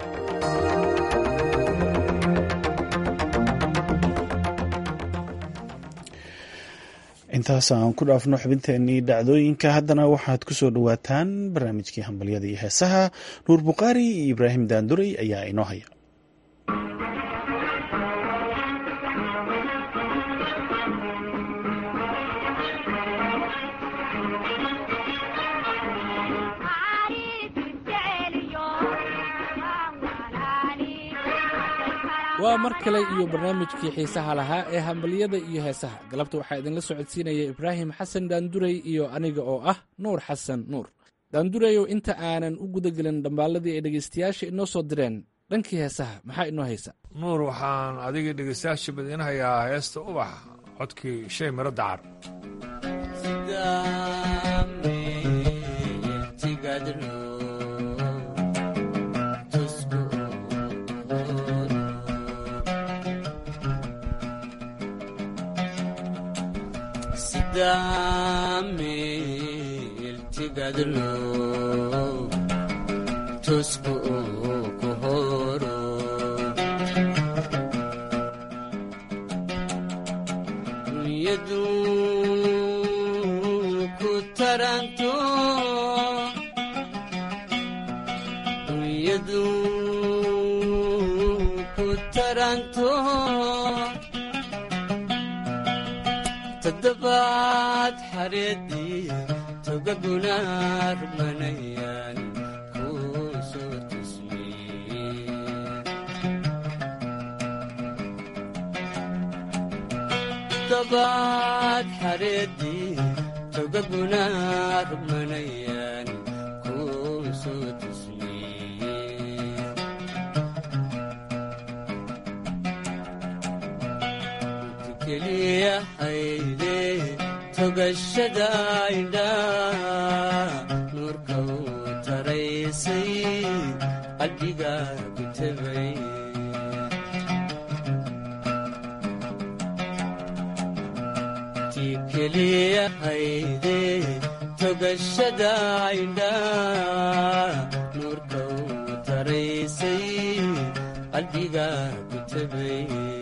intaas aan ku dhaafno xubinteennii dhacdooyinka. haddana waxaad ku soo dhowaataan barnaamijkii hambalyada iyo heesaha. nuur bukhaari iyo ibraahim daanduray ayaa inoo haya. waa mar kale iyo barnaamijkii xiisaha lahaa ee hambalyada iyo heesaha. galabta waxaa idinla socodsiinaya ibraahim xasan daanduray iyo aniga oo ah nuur xasan nuur. daandurayow, inta aanan u gudagelin dhambaaladii ay dhegaystayaasha inoo soo direen, dhankii heesaha maxaa inoo haysa? nuur, waxaan adiga dhegaystayaasha badinahayaa heesta ubax, codkii shay miro dacar. tusku ku horo niyadu ku taranto niyadu ku taranto toddobaad xareedii togaguna rumanayaan kuu soo tusmiyey toddobaad xareedii togaguna rumanayaan kuu soo tusmiyey keliya hayde togashada indhaa nuurka uu taraysay qalbiga ku tabay tii keliya hayde togashada indhaa nuurka uu taraysay qalbiga ku tabay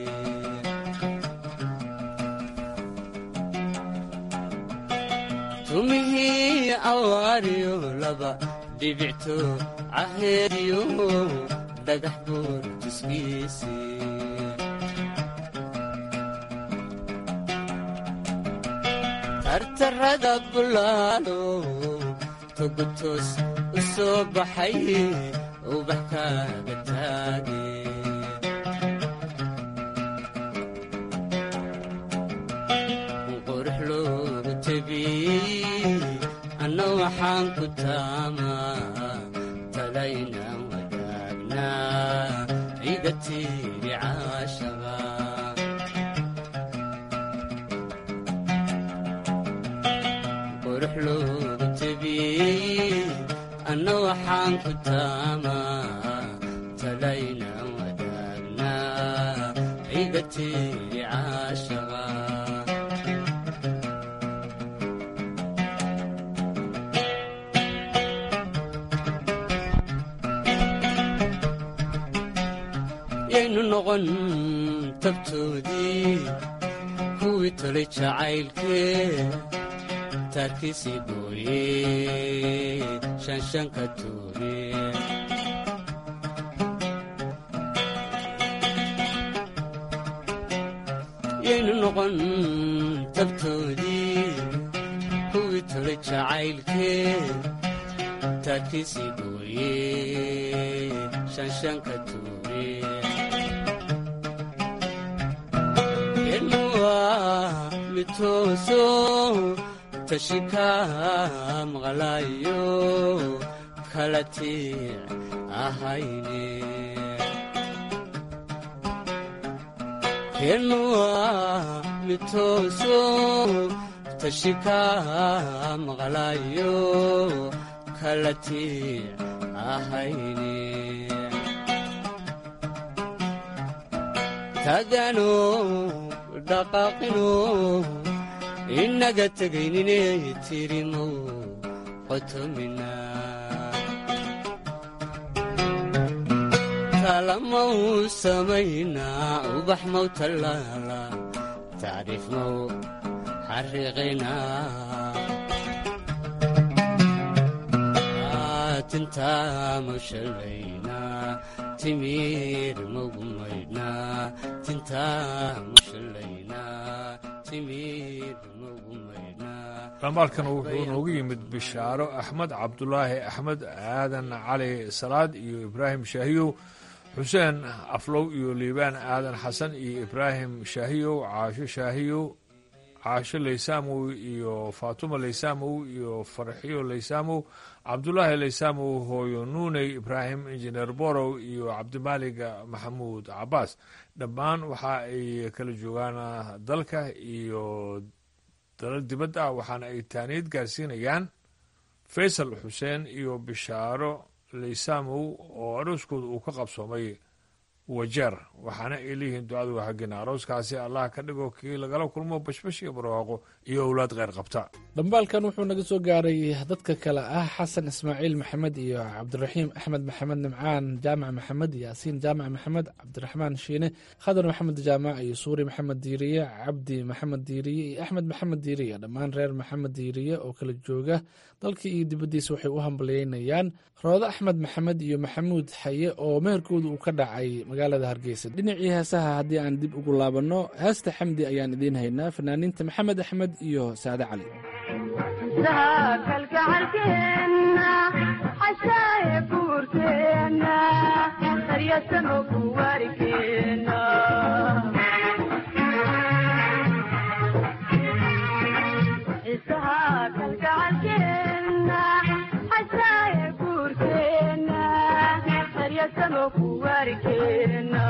tumihii awaariyo laba dhibicto caheediyo dhagax buur tuskiisii tartarrada bulaalo togotoos u soo baxay ubax kaaga taage qurux loogu tebiyey anna waxaan ku taamaa talaynaan wadaagnaa iga tiiri caashaba qurux loogu tebiyey anna waxaan ku taamaa talaynaan wadaagnaa iga tiiri caashaba noqon tabtoodii kuwii tolay jacaylkee taarkiisii gooye shanshanka tuure yaynu noqon tabtoodii kuwii tolay jacaylkee taarkiisii gooye shanshanka tuure ilmuwa mitooso tashika maqlaayo kala tic ahayne ilmuwa mitooso tashika maqlaayo kala tic ahayne tagano dhaqaaqino inaga tegaynine tirimo qotomina kalamau samayna ubax mau tallaala tacriif mau xariiqina tintaa mau shallayna timir maugu maydhna tintaa mau shallayna dhamaalkan wuxuu noogu yimid bishaaro axmed cabdulaahi axmed aadan cali salaad iyo ibraahim shaahiyow xuseen aflow iyo liibaan aadan xasan iyo ibraahim shaahiyow caasho shaahiyow caasho laysaamow iyo faatuma laysaamow iyo farxiyo laysaamow cabdulaahi laysaamow hooyo nuuney ibraahim injineer borow iyo cabdimaaliga maxamuud cabaas dhammaan waxa ay kala joogaan dalka iyo dalal dibadda ah waxaana ay taaniyad gaarsiinayaan faysal xuseen iyo bishaaro laysaamow oo arooskooda uu ka qabsoomay wajeer waxaana ay leeyihiin ducadu waa xaggina arooskaasi allah ka dhigo kii lagala kulmo bashbash iyo barwaaqo iyo owlaad kheyr qabta dhambaalkan wuxuu naga soo gaaray dadka kale ah xasan ismaaciil maxamed iyo cabdiraxiim axmed maxamed nimcaan jaamac maxamed yaasiin jaamac maxamed cabdiraxmaan shiine khadar maxamed jaamac iyo suuri maxamed diiriye cabdi maxamed diiriye iyo axmed maxamed diiriye dhammaan reer maxamed diiriye oo kala jooga dalka iyo dibaddiisa waxay u hambalyeynayaan roodo axmed maxamed iyo maxamuud xaye oo meherkooda uu ka dhacay magaalada hargeysa dhinacii heesaha haddii aan dib ugu laabanno heesta xamdi ayaan idiin haynaa fanaaniinta maxamed axmed iyo saade cali kalgacalkeenna xashaaye buurkeenna daryasamo kuwaarikeenna isaha kalgacalkeenna xashaaye buurkeenna daryasamo kuwaarikeenna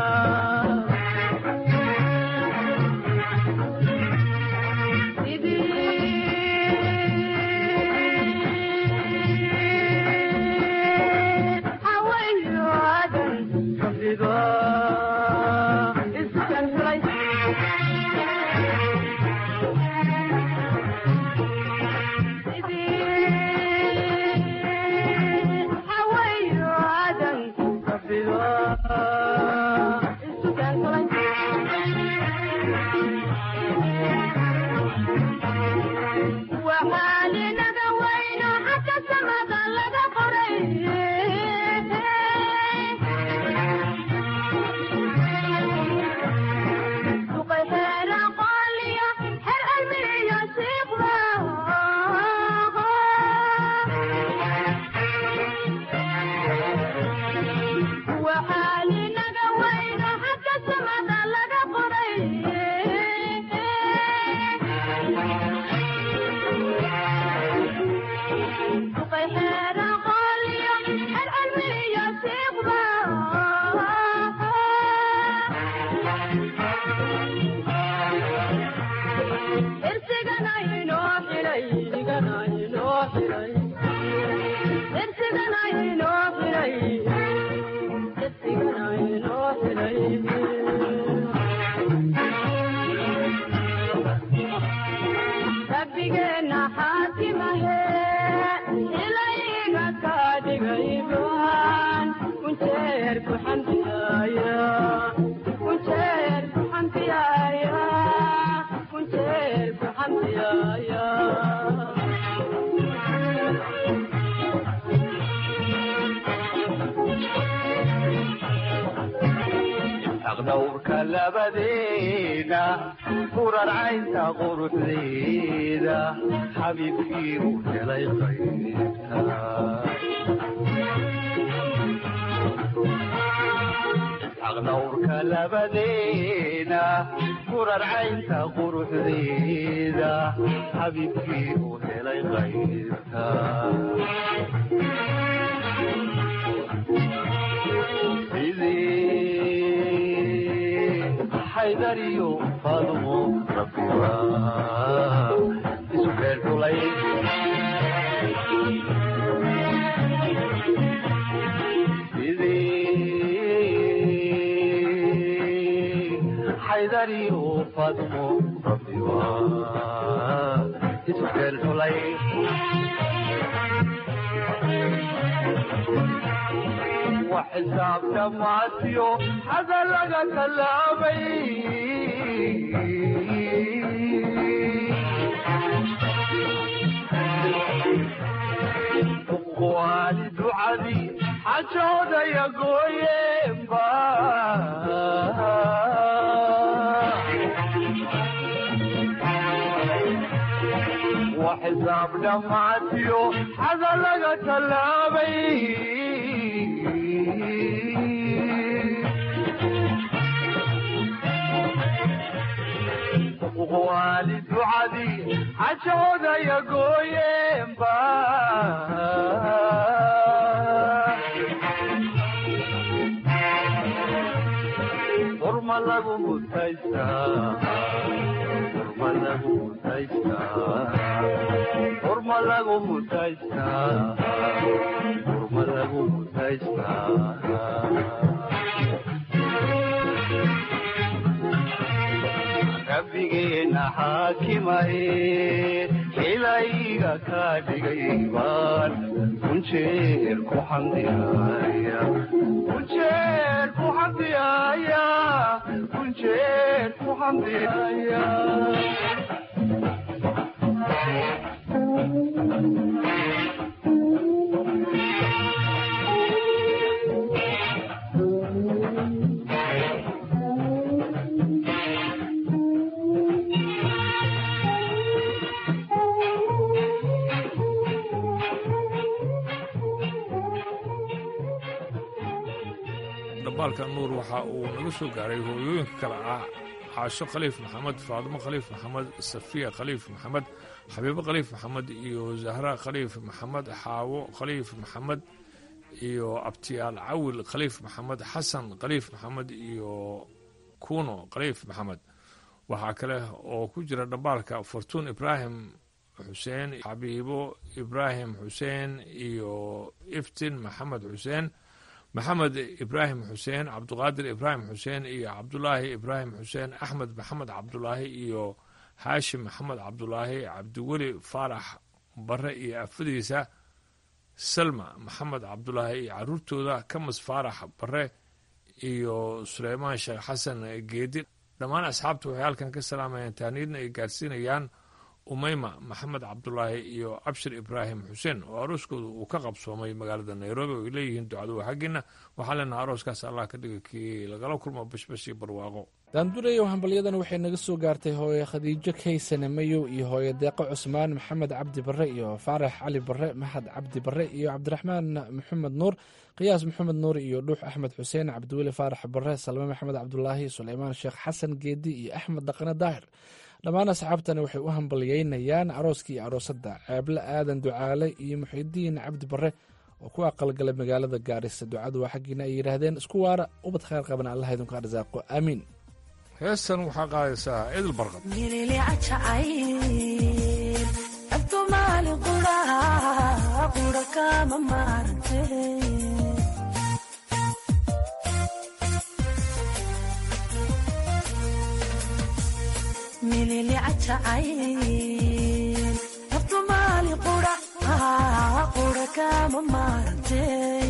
xaqdhawrka labadeena kurarcaynta quruxdeeda xabiibkii u helay qaybta xaqdhawrka labadeena kurarcaynta quruxdeeda xabiibkii u helay qaybta haydariyo faadumo rabbiba isu keen dhulay haydariyo faadumo rabbiba isu keen dhulay وحساب دماتيو هذا لغا كلامي وقوالي دعادي حجودا يقويم با وحساب دماتيو هذا لغا كلامي والد وعدي عشودا يقويم با فرما لغو متايستا فرما لغو متايستا فرما لغو متايستا فرما لغو متايستا rabbigeena xaakimaye ilayga ka dhigay baan kunjeer ku xamdiyaya kunjeer ku xamdiyaya kunjeer ku xamdiyaya dhambaalka nuur waxa uu naga soo gaaray hooyooyinka kale ah caasho khaliif maxamed faadimo khaliif maxamed safiya khaliif maxamed xabiibo khaliif maxamed iyo zahra khaliif maxamed xaawo khaliif maxamed iyo abtiyaal cawil khaliif maxamed xasan khaliif maxamed iyo kuno khaliif maxamed waxaa kale oo ku jira dhambaalka fortuun ibraahim xuseen xabiibo ibraahim xuseen iyo iftin maxamed xuseen maxamed ibraahim xuseen cabduqaadir ibraahim xuseen iyo cabdulaahi ibraahim xuseen axmed maxamed cabdulaahi iyo haashim maxamed cabdulaahi cabdiweli faarax bare iyo afadiisa salma maxamed cabdulaahi iyo caruurtooda kamas faarax bare iyo suleymaan sheekh xasan geedi dhammaan asxaabta waxay halkan ka salaamayaan taaniidna ay gaarsiinayaan umayma maxamed cabdulaahi iyo abshir ibraahim xuseen oo arooskooda uu ka qabsoomay magaalada nairobi oo ay leeyihiin ducadu waa xaggiina waxaa leenaha arooskaas allah ka dhiga kii lagala kulmo bashbash iyo barwaaqo daandureyow hambalyadan waxay naga soo gaartay hooye khadiijo kaysane mayow iyo hooye deeqo cusmaan maxamed cabdi bare iyo faarax cali bare maxad cabdi bare iyo cabdiraxmaan maxamed nuur qiyaas maxamed nuur iyo dhuux axmed xuseen cabdiweli faarax bare salme maxamed cabdulaahi suleymaan sheekh xasan geedi iyo axmed dhaqane daahir dhammaan asxaabtani waxay u hambalyeynayaan arooskii iyo aroosadda ceeble aadan ducaale iyo muxidiin cabdi bare oo ku aqalgalay magaalada gaarisa ducadu waa xaggiina ay yidhaahdeen isku waara ubad khayr qabana allah idinku arsaaqo aamiin heestan waxaa qaadaysaa idil barqad milili cajacayn naftu maali qura kama maarante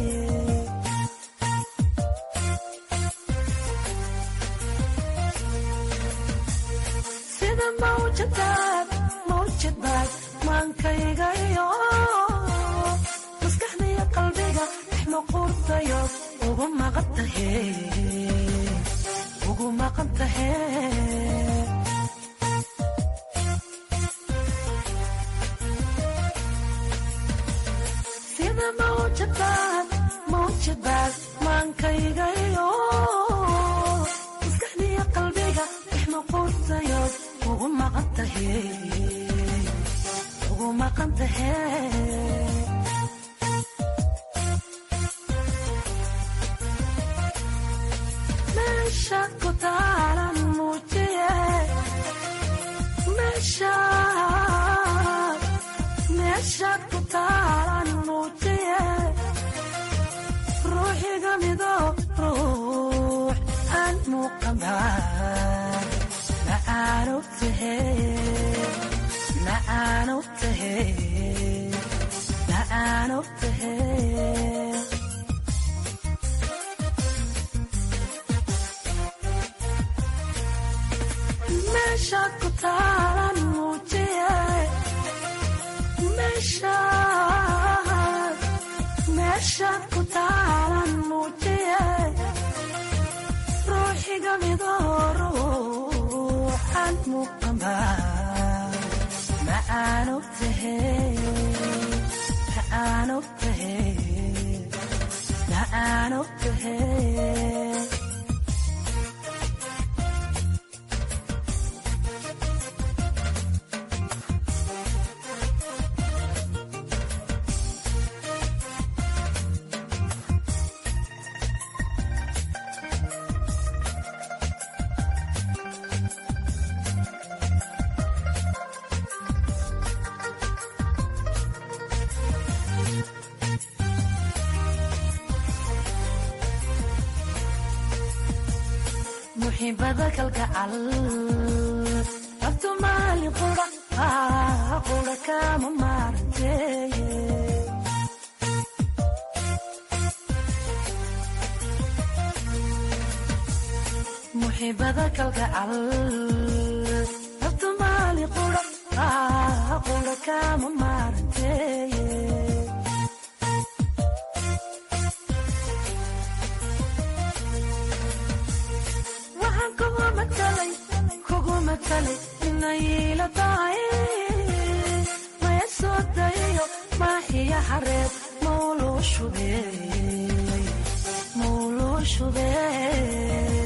sida mawjadaad maankayga iyo maskaxdaiyo qalbiga ixma qurtayo ugu maqantahe ugu maqan tahay sida mawjadaad maankaygayo maskaxdiya qalbiga ixmaquurtayo ugu maqan tahay meesha ku taalan muujiye meesha ku taalan muujiye ruuxiga midoo ruux aan muuqanbaan macaanu tahay meesha ku taalan muujiye meesha ku taalan muujiye ruuxiga midoo ruuxan muuqanbaan macaanu tahay muxiibada kalgacal rabtu maalin qura kama maaranteye muxiibada kalgacal rabtu maalin qura kama maaranteye kugu matalay inayla tahay maya soo dayayo maaxiya xareed mawluu shubee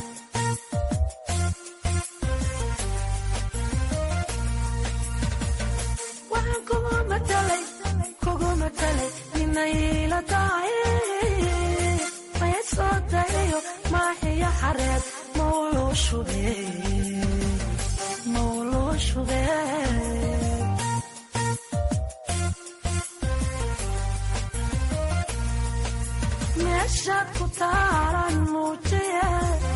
waxaan kugu matalay inayla tahay maya soo dayayo maaxiya xareed mawluu shubee meesha ku taalan muujiye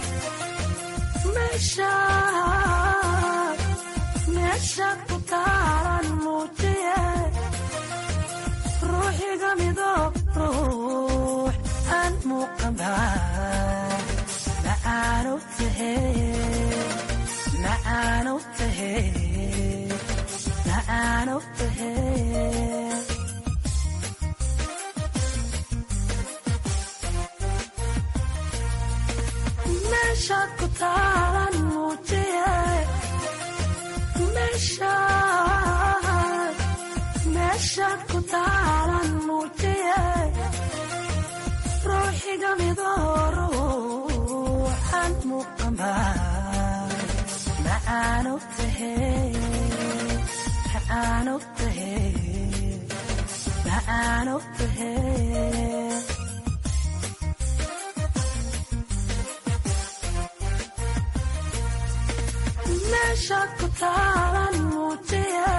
meesha ku taalan muujiye ruuxiga midoo ruux aan muuqanbaan macaanu tahay meesha ku taalan muujiye meesha ku taalan muujiye ruuxiga midoo ruuxan muuqanbaan macaanu tahay meesha ku taalan muujiye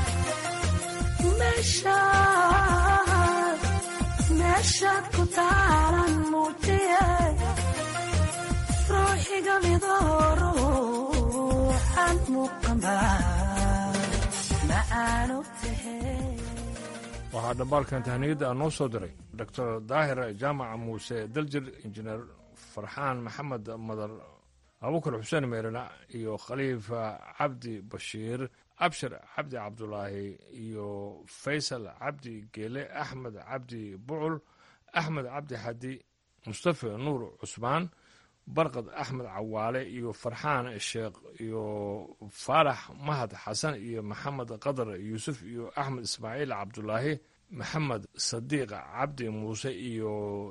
meesha ku taalan muujiye ruuxiga midoo ruuxan muuqanbaan macaanu tahay waxaa dhambaalkan tahniyadda noo soo diray doctor daahir jaamaca muuse daljir injineer farxaan maxamed madar abukar xuseen meerina iyo khaliifa cabdi bashiir abshir cabdi cabdulaahi iyo faysal cabdi geele axmed cabdi bucul axmed cabdi xadi mustafa nuur cusmaan barqad axmed cawaale iyo farxaan sheekh iyo faarax mahad xasan iyo maxamed qadar yuusuf iyo axmed ismaaciil cabdulaahi maxamed sadiiq cabdi muuse iyo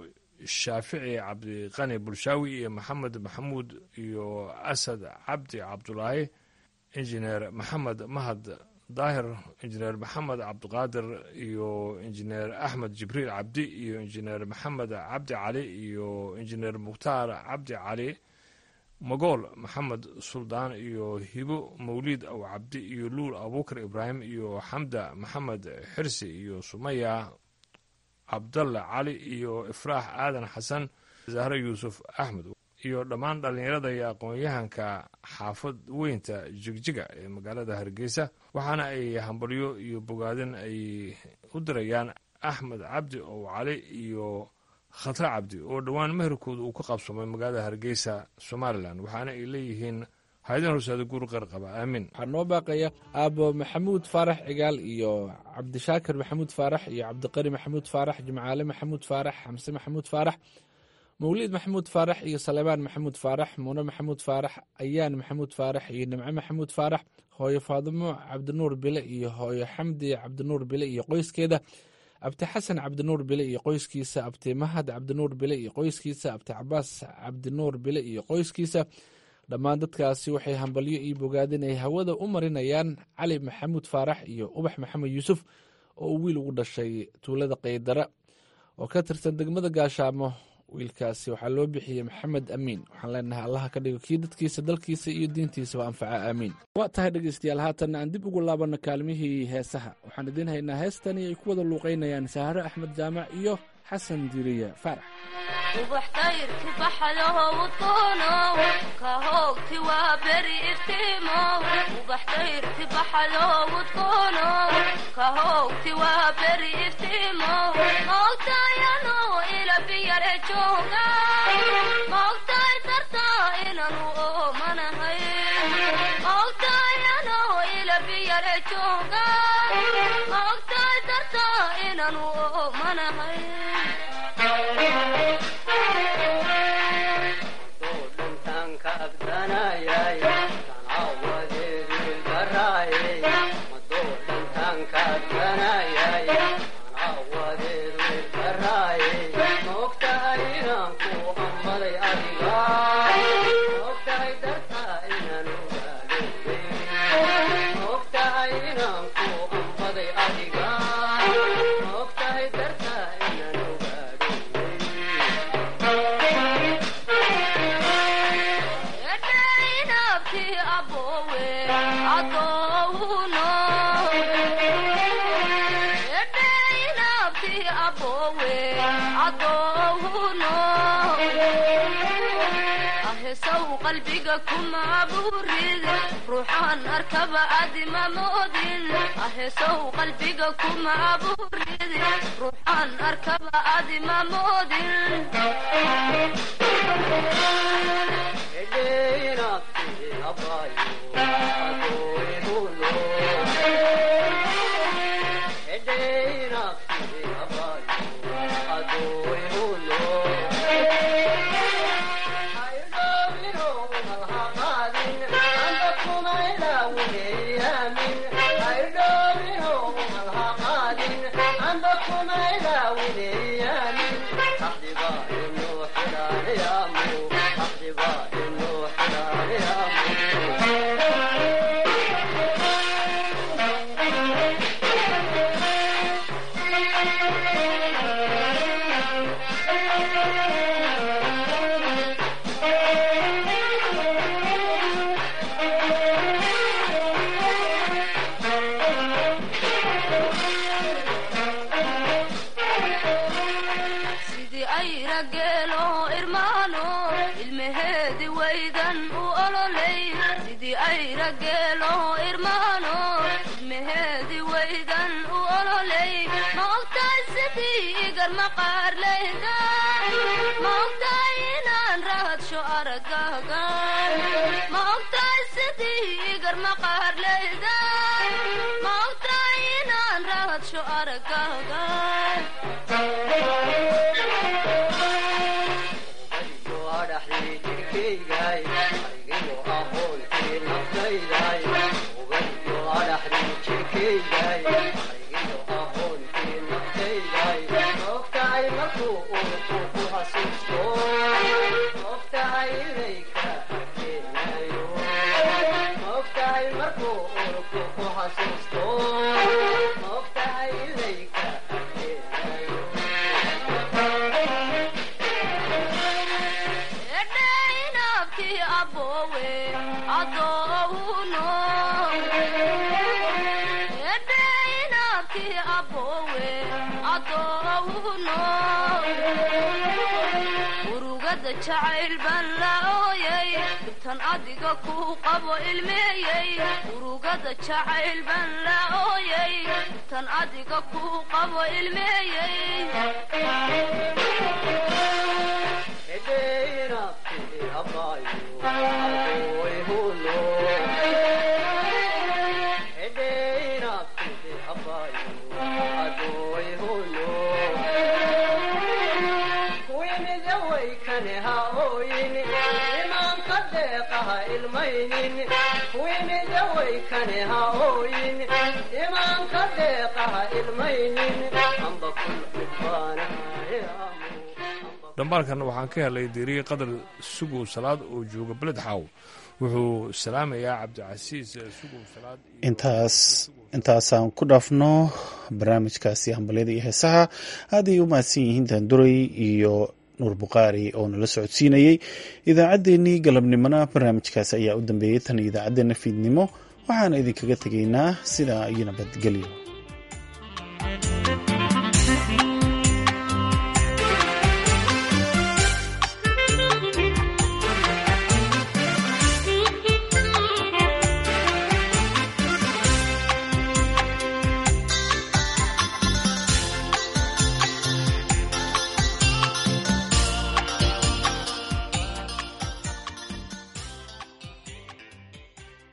shaafici cabdiqani bulshaawi iyo maxamed maxamuud iyo asad cabdi cabdulaahi injineer maxamed mahad daahir injineer maxamed cabdiqaadir iyo injineer axmed jibriil cabdi iyo injineer maxamed cabdi cali iyo injineer mukhtaar cabdi cali magool maxamed suldaan iyo hibo mawliid aw cabdi iyo luul abuukar ibraahim iyo xamda maxamed xirsi iyo sumaya cabdalle cali iyo ifraax aadan xasan zahre yuusuf axmed iyo dhammaan dhallinyarada iyo aqoon-yahanka xaafad weynta jigjiga ee magaalada hargeysa waxaana ay hambalyo iyo bogaadin ay u dirayaan axmed cabdi ow cali iyo khatre cabdi oo dhowaan meherkooda uu ka qabsamay magaalada hargeysa somalilan waxaana ay leeyihiin haydan horsaada guur qarqaba aamin waxaa noo baaqaya aabo maxamuud faarax cigaal iyo cabdishaakir maxamuud faarax iyo cabdiqari maxamuud faarax jimcaale maxamuud faarax xamse maxamuud faarax mawliid maxamuud faarax iyo salebaan maxamuud faarax muune maxamuud faarax ayaan maxamuud faarax iyo nimco maxamuud faarax hooyo faadimo cabdinuur bile iyo hooyo xamdi cabdinuur bile iyo qoyskeeda abti xasan cabdinuur bile iyo qoyskiisa abti mahad cabdinuur bile iyo qoyskiisa abti cabaas cabdinuur bile iyo qoyskiisa dhammaan dadkaasi waxay hambalyo iyo bogaadin ay hawada u marinayaan cali maxamuud faarax iyo ubax maxamed yuusuf oo uu wiil ugu dhashay tuulada qaydara oo ka tirsan degmada gaashaamo wiilkaasi waxaa loo bixiyey maxamed amiin waxaan leenahay allaha ka dhigo kii dadkiisa dalkiisa iyo diintiisaba anfaca aamiin waa tahay dhegeystayaal haatanna aan dib ugu laabanno kaalmihii heesaha waxaan idiin haynaa heestani ay ku wada luuqaynayaan sahare axmed jaamac iyo xasan diriye faarax ubax tayrki baxalow udoonow ka hoogti waa beri iftiimow ubax tayrki baxalow udoonow ka hoogti waa beri iftiimow moogtayano ila biyare jooga moogtay dartaa inanu oomanahay moogtayano ila biyare jooga moogtay dartaa inanu oomanahay qalbiga kuma abuurid ruuxaan arkaba adima moodin aheesow qalbiga kuma abuurid ruuxaan arkaba adima moodin naftayday ugayo adhaxdii jirkayday aygiyo aqoontii naftayday ogtahay markuu urku ku xasuusto ogtahay ilayka keenayo ogtahay markuu urku ku xasuusto ogtahay ilayka keenayo edhaynabkii aboowe adoohuno edhaynabkii aboowe adoohuno urugada jacayl baan la ooyay intan adiga ku qabo ilmeeyey urugada jacayl baan la ooyay intan adiga ku qabo ilmeeyey edhaynabkii abaayo adoohuno edhaynabkii abaayo adoohuno kuwimide waykane ha ooyin imaanka deeqaha ilmaynin kuwimide waykane ha ooyin imaanka deeqaha ilmaynin amba kul midbaanahaye dhambaalkan waxaan ka helay diiriye qadar sugow salaad oo jooga beled xaaw wuxuu salaamayaa cabdicasiis sugow salaad intaasaan ku dhaafno barnaamijkaasi hambalyada iyo heesaha aaday u mahadsan yihiin daanduray iyo nuur bukhaari oo nala socodsiinayey idaacaddeenii galabnimona barnaamijkaasi ayaa u dambeeyey tan idaacaddeenna fiidnimo waxaana idinkaga tegaynaa sidaa iyo nabadgelyo